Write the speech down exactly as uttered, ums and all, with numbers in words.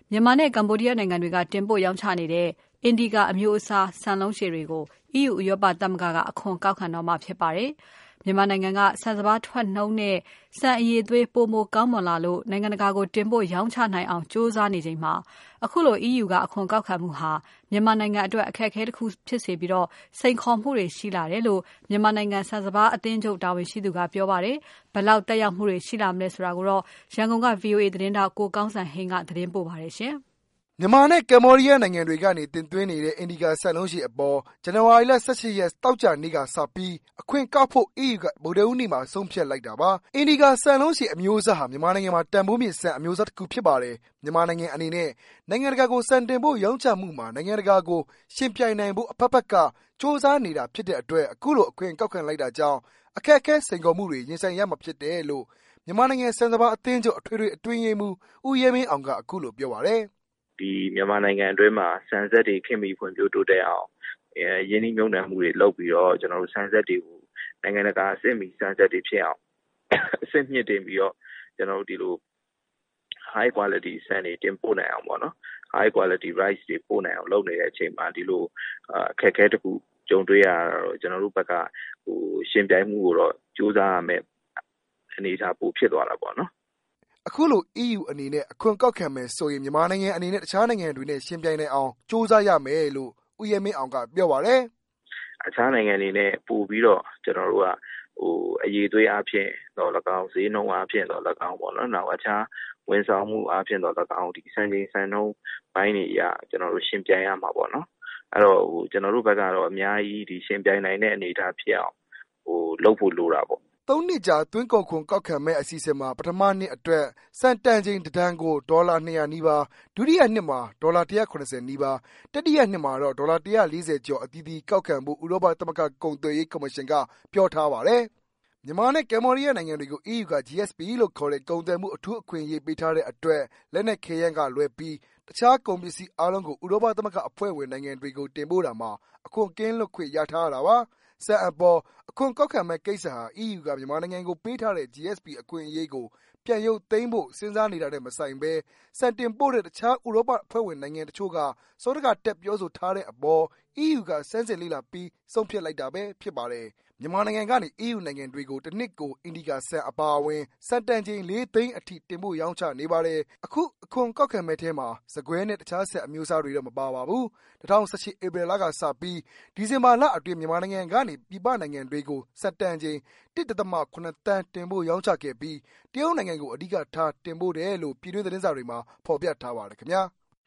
မြန်မာနဲ့ကမ္ဘောဒီးယားနိုင်ငံတွေကတင်ပို့ရောင်းချနေတဲ့ Indica အမျိုးအစားဆန်လုံးရှည်တွေကို အီးယူဥရောပသမဂ္ဂကအခွန်ကောက်ခံတော့မှာဖြစ်ပါတယ်။ မြန်မာနိုင်ငံကဆန်စပါးထွက်နှုန်းနဲ့ဆန်အရည်အသွေးပိုမိုကောင်းမွန်လာလို့နိုင်ငံတကာကိုတင်ပို့ရောင်းချနိုင်အောင်ကြိုးစားနေချိန်မှာအခုလို အီးယူ ကအခွန်ကောက်ခံမှုဟာမြန်မာနိုင်ငံအတွက်အခက်အခဲတစ်ခုဖြစ်စေပြီးစိန်ခေါ်မှုတွေရှိလာတယ်လို့မြန်မာနိုင်ငံဆန်စပါးအသင်းချုပ်တာဝန်ရှိသူကပြောပါတယ်။ဘယ်လောက်သက်ရောက်မှုတွေရှိလာမလဲဆိုတာကိုတော့ရန်ကုန်က ဗွီအိုအေ သတင်းထောက်ကိုကောင်းစံဟိန်းကသတင်းပို့ပါတယ်ရှင်။မြန်မာနဲ့ကမ္ဘောဒီးယားနိုင်ငံတွေကနေတင်သွင်းနေတဲ့ Indica ဆန်လုံးရှည်အပေါ် ဇန်နဝါရီလ ၁၈ ရက်သောကြာနေ့ကစပြီးအခွင့်ကောက်ဖို့ အီးယူက ဗုဒ္ဓဟူးနေ့မှာဆုံးဖြတ်လိုက်တာပါ။ Indica ဆန်လုံးရှည်အမျိုးအစားဟာမြန်မာနိုင်ငံမှာတန်ဖိုးမြင့်ဆန်အမျိုးအစားတစ်ခုဖြစ်ပါတယ်။ မြန်မာနိုင်ငံအနေနဲ့နိုင်ငံတကာကိုဆန်တင်ပို့ရောင်းချမှုမှာနိုင်ငံတကာကိုယှဉ်ပြိုင်နိုင်ဖို့အဖက်ဖက်ကကြိုးစားနေတာဖြစ်တဲ့အတွက်အခုလိုအခွင့်ကောက်ခံလိုက်တာကြောင့်အခက်အခဲစိန်ခေါ်မှုတွေရင်ဆိုင်ရမှာဖြစ်တယ်လို့မြန်မာနိုင်ငံဆန်စပါးအသင်းချုပ်အထွေထွေအတွင်းရေးမှူးဦးရဲမင်းအောင်ကအခုလိုပြောပါတယ်။ "ဒီမြန်မာနိုင်ငံအတွင်းမှာဆန်စက်တွေခေတ်မီဖွံ့ဖြိုးတိုးတက်အောင်ရင်းနှီးမြှုပ်နှံမှုတွေလုပ်ပြီးတော့ကျွန်တော်တို့ဆန်စက်တွေကိုနိုင်ငံတကာအဆင့်မီဆန်စက်တွေဖြစ်အောင်အဆင့်မြင့်တင်ပြီးတော့ကျွန်တော်တို့ဒီလို high quality ဆန်တွေတင်ပို့နိုင်အောင်ပေါ့နော် high quality rice တွေပို့နိုင်အောင်လုပ်နေတဲ့အချိန်မှာဒီလိုအခက်အခဲတစ်ခုကြုံတွေ့ရတော့ကျွန်တော်တို့ဘက်ကဟိုရှင်ပြိုင်မှုကိုတော့စူးစမ်းရမယ်အနေအထားပိုဖြစ်သွားတာပေါ့နော်။အခုလို အီးယူအနေနဲ့အခွန်ကောက်ခံမယ်ဆိုရင်မြန်မာနိုင်ငံအနေနဲ့တခြားနိုင်ငံတွေနဲ့ယှဉ်ပြိုင်နိုင်အောင်ကြိုးစားရမယ်လို့ဦးရဲမင်းအောင်ကပြောပါတယ်။အခြားနိုင်ငံတွေနဲ့ပို့ပြီးတော့ကျွန်တော်တို့ကဟိုအရေးသွေးအားဖြင့်တော့၎င်းဈေးနှုန်းအားဖြင့်တော့၎င်းပေါ့နော်နောက်အခြားဝန်ဆောင်မှုအားဖြင့်တော့၎င်းဒီစံချိန်စံနှုန်းပိုင်းတွေအရကျွန်တော်တို့ရှင်ပြိုင်ရမှာပေါ့နော်အဲ့တော့ဟိုကျွန်တော်တို့ဘက်ကတော့အများကြီးဒီရှင်ပြိုင်နိုင်တဲ့အနေအထားဖြစ်အောင်ဟိုလုပ်ဖို့လိုတာပေါ့သုံးနှစ်ကြာသွင်းကုန်ခွန်ကောက်ခံမဲ့အစီအစဉ်မှာပထမနှစ်အတွက်စံတန်ချိန်တစ်တန်ကိုဒေါ်လာနှစ်ရာနီးပါးဒုတိယနှစ်မှာဒေါ်လာတစ်ရာခုနှစ်ဆယ်နီးပါးတတိယနှစ်မှာတော့ဒေါ်လာတစ်ရာလေးဆယ်ကျော်အသီးသီးကောက်ခံဖို့ဥရောပသမဂ္ဂကုန်သွယ်ရေးကော်မရှင်ကပြောထားပါတယ်။မြန်မာနဲ့ကမ္ဘောဒီးယားနိုင်ငံတွေကို အီးယူက ဂျီ အက်စ် ပီ လို့ခေါ်တဲ့ကုန်သွယ်မှုအထူးအခွင့်အရေးပေးထားတဲ့အတွက်လက်နက်ခဲယမ်းကလွဲပြီးတခြားကုန်ပစ္စည်းအားလုံးကိုဥရောပသမဂ္ဂအဖွဲ့ဝင်နိုင်ငံတွေကိုတင်ပို့တာမှာအခွန်ကင်းလွတ်ခွင့်ရထားရတာပါ။ဆန်အပေါ်အခွန်ကောက်ခံမဲ့ကိစ္စဟာ အီးယူကမြန်မာနိုင်ငံကိုပေးထားတဲ့ ဂျီ အက်စ် ပီ အခွင့်အရေးကိုပြန်ရုပ်သိမ်းဖို့စဉ်းစားနေတာနဲ့မဆိုင်ဘဲဆန်တင်ပို့တဲ့တခြားဥရောပအဖွဲ့ဝင်နိုင်ငံတချို့ကစောဒကတက်ပြောဆိုထားတဲ့အပေါ် အီးယူကဆန်းစစ်လေ့လာပြီးဆုံးဖြတ်လိုက်တာပဲဖြစ်ပါတယ်။မြန်မာနိုင်ငံကနေ အီးယူနိုင်ငံတွေကိုတစ်နှစ်ကို Indica ဆန်အပါအဝင်ဆန်တန်ချိန်လေးသိန်းအထိတင်ပို့ရောင်းချနေပါတယ်။အခုအခွန်ကောက်ခံမဲ့ထဲမှာဆန်ကွဲနဲ့တခြားဆန်အမျိုးအစားတွေတော့မပါပါဘူး။၂၀၁၈ ဧပြီလကစပြီးဒီဇင်ဘာလအတွင်းမြန်မာနိုင်ငံကနေပြည်ပနိုင်ငံတွေကိုဆန်တန်ချိန် တစ်ဒသမ ခုနှစ်သန်းတင်ပို့ရောင်းချခဲ့ပြီးတရုတ်နိုင်ငံကိုအဓိကထားတင်ပို့တယ်လို့ပြည်တွင်းသတင်းစာတွေမှာဖော်ပြထားပါတယ်ခင်ဗျာ။